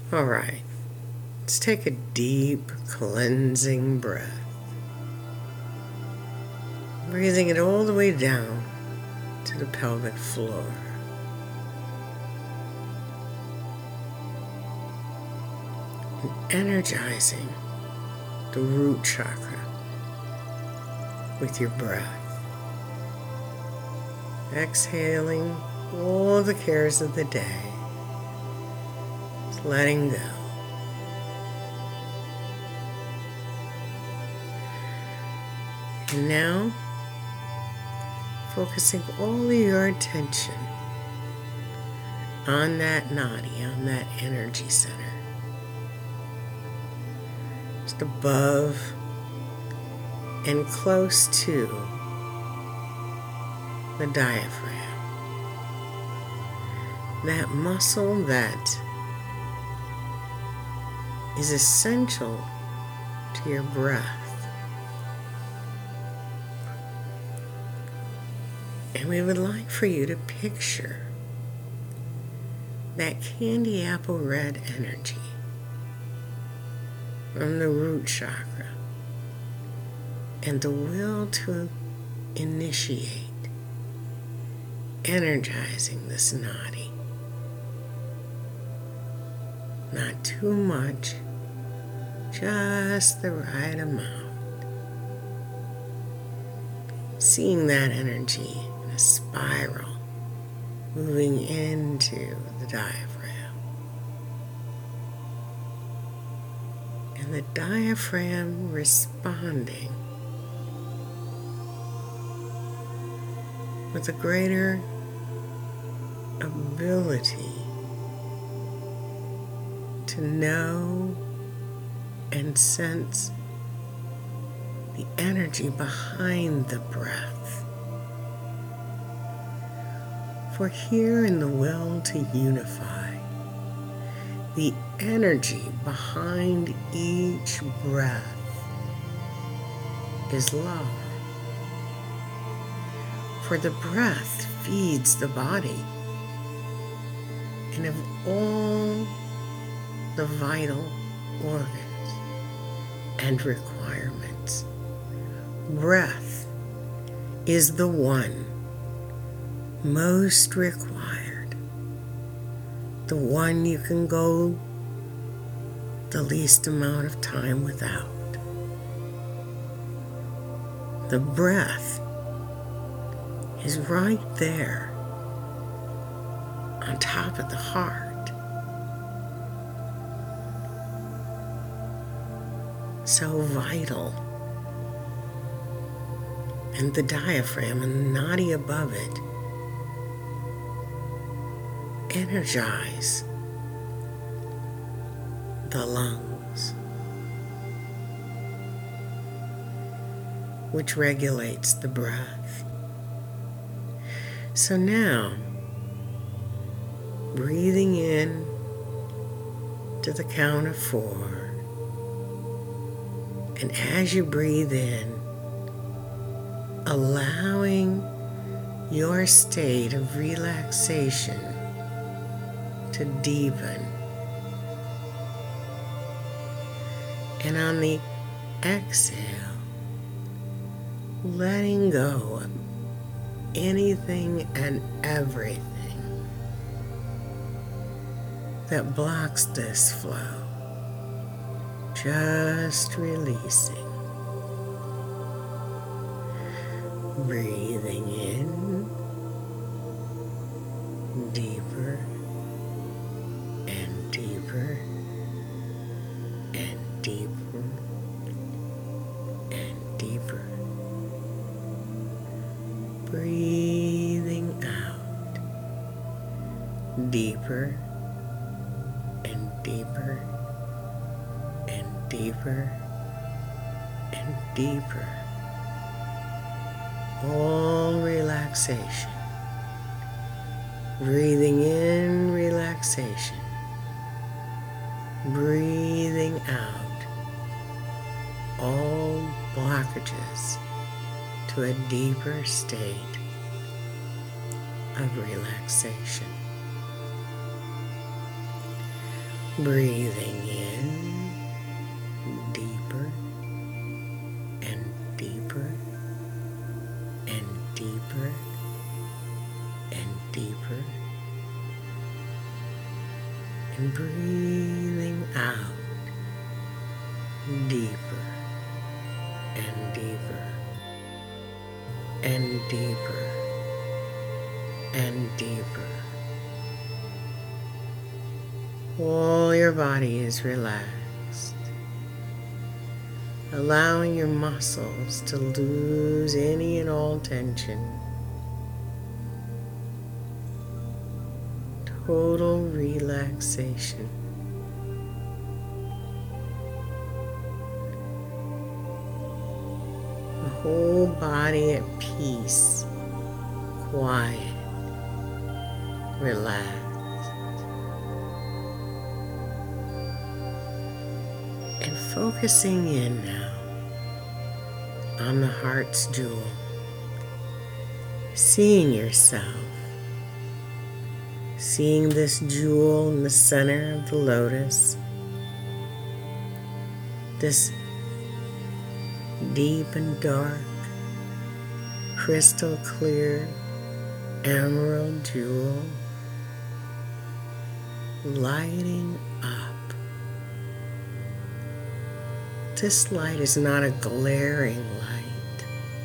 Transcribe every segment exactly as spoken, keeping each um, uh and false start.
All right, let's take a deep cleansing breath. Breathing it all the way down to the pelvic floor. And energizing the root chakra with your breath. Exhaling all the cares of the day. Just letting go. And now, focusing all of your attention on that nadi, on that energy center. Just above and close to the diaphragm. That muscle that is essential to your breath. And we would like for you to picture that candy apple red energy from the root chakra and the will to initiate, energizing this nadi. Not too much, just the right amount. Seeing that energy in a spiral moving into the diaphragm. And the diaphragm responding with a greater ability to know and sense the energy behind the breath. For here in the will to unify, the energy behind each breath is love. For the breath feeds the body, and of all the vital organs and requirements, breath is the one most required, the one you can go the least amount of time without. The breath is right there on top of the heart. So vital. And the diaphragm and the nadi above it energize the lungs, which regulates the breath. So now, breathing in to the count of four, and as you breathe in, allowing your state of relaxation to deepen. And on the exhale, letting go of anything and everything that blocks this flow. Just releasing. Breathing in deeper and deeper and deeper and deeper. Breathing out deeper and deeper and deeper and deeper. All relaxation. Breathing in relaxation. Breathing out all blockages to a deeper state of relaxation. Breathing in deeper and deeper and deeper and deeper, and breathing out deeper and deeper and deeper and deeper. All your body is relaxed, allowing your muscles to lose any and all tension. Total relaxation. The whole body at peace, quiet, relaxed. And focusing in now on the heart's jewel, seeing yourself, seeing this jewel in the center of the lotus, this deep and dark, crystal clear emerald jewel lighting up. This light is not a glaring light.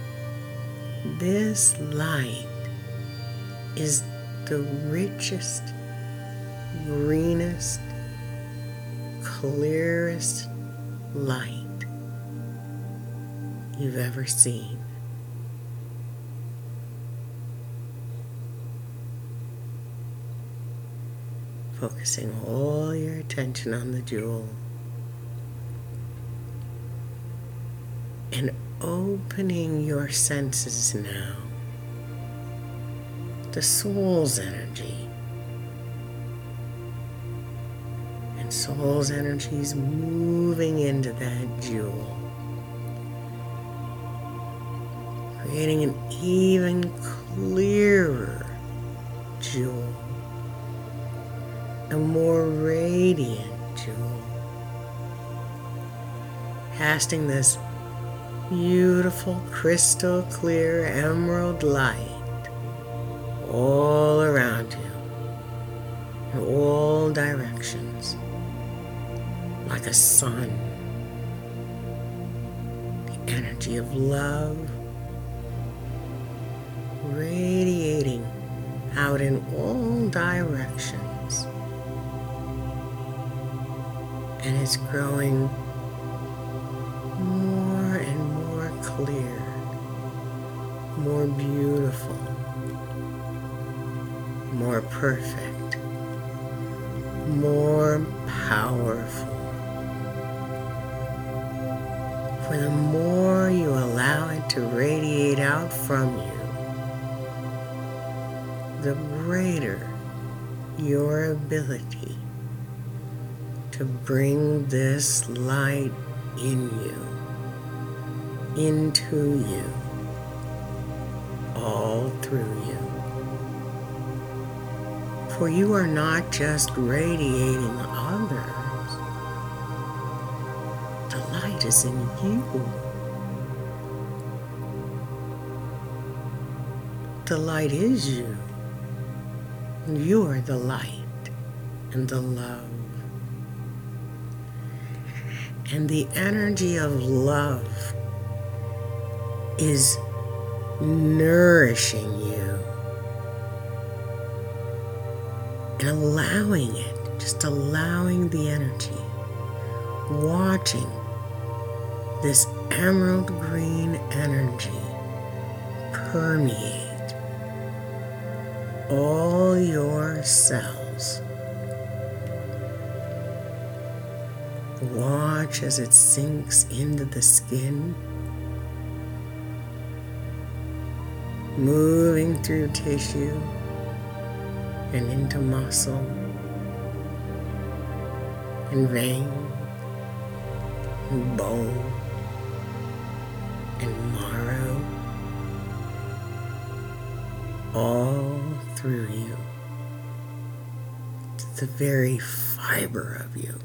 This light is the richest, greenest, clearest light you've ever seen. Focusing all your attention on the jewel and opening your senses now. The soul's energy. And soul's energy is moving into that jewel, creating an even clearer jewel, a more radiant jewel, casting this beautiful crystal clear emerald light all around you, in all directions, like a sun. The energy of love radiating out in all directions, and it's growing more and more clear, more beautiful, more perfect, more powerful. For the more you allow it to radiate out from you, the greater your ability to bring this light in you, into you, all through you. For you are not just radiating others. The light is in you. The light is you. You are the light and the love. And the energy of love is nourishing you and allowing it, just allowing the energy, watching this emerald green energy permeate all your cells. Watch as it sinks into the skin, moving through tissue and into muscle and vein and bone and marrow, all through you, the very fiber of you,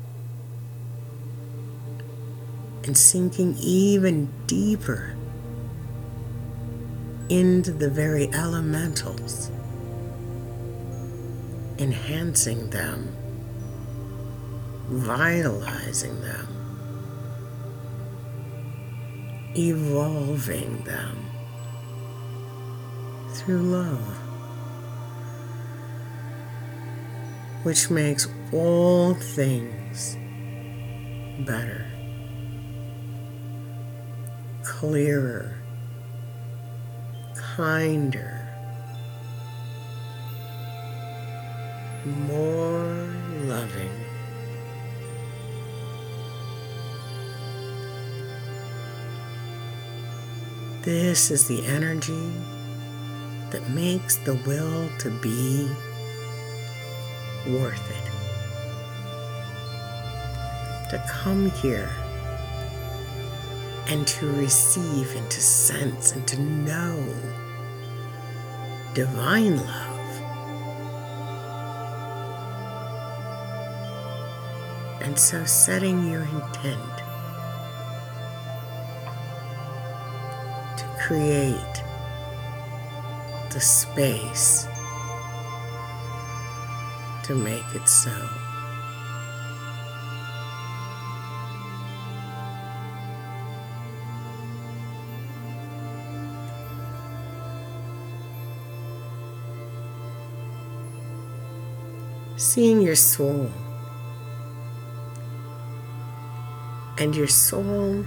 and sinking even deeper into the very elementals, enhancing them, vitalizing them, evolving them through love, which makes all things better, clearer, kinder, more loving. This is the energy that makes the will to be worth it. To come here and to receive and to sense and to know divine love. And so setting your intent to create the space to make it so. Seeing your soul, and your soul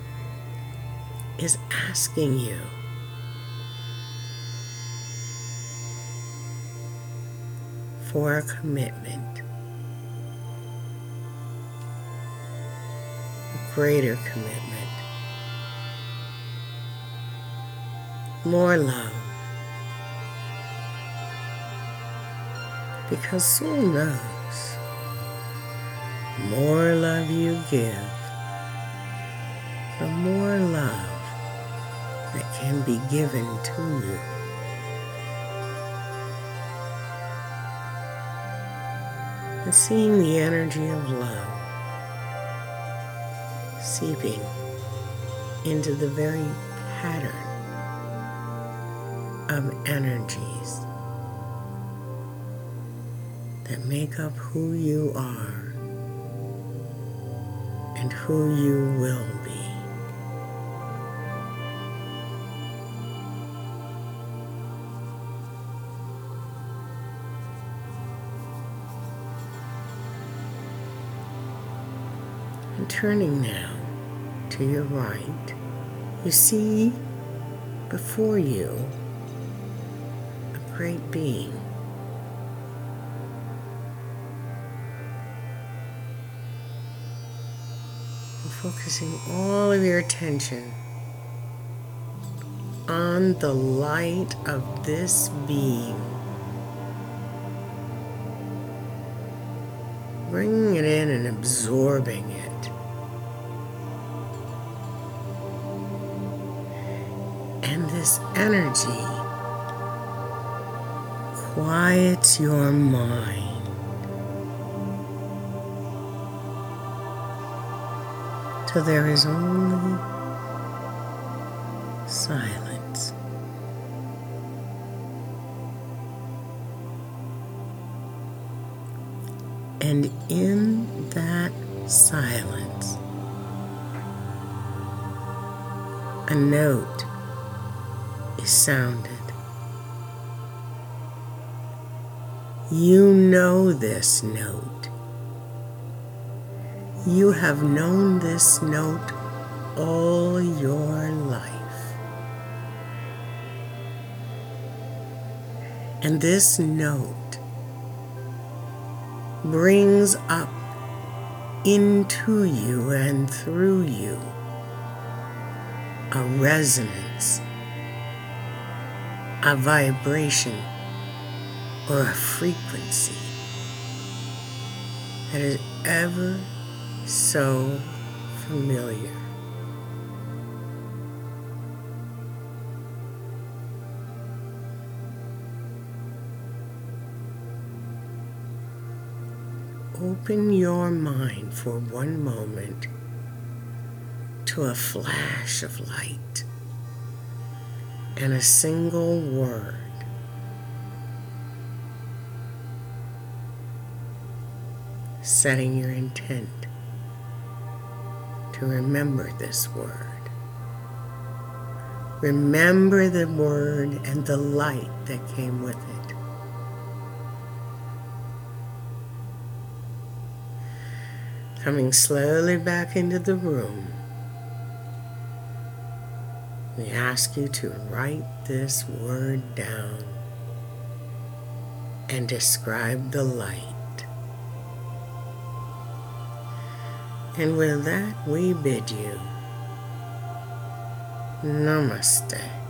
is asking you for a commitment, a greater commitment, more love. Because soul knows, more love you give, the more love that can be given to you. And seeing the energy of love seeping into the very pattern of energies that make up who you are and who you will be. And turning now to your right, you see before you a great being. Focusing all of your attention on the light of this being. Bringing it in and absorbing it. And this energy quiets your mind. So there is only silence. And in that silence, a note is sounded. You know this note. You have known this note all your life. And this note brings up into you and through you a resonance, a vibration, or a frequency that is ever so familiar. open your mind for one moment to a flash of light and a single word. Setting your intent to remember this word. Remember the word and the light that came with it. Coming slowly back into the room, we ask you to write this word down and describe the light. And with that, we bid you Namaste.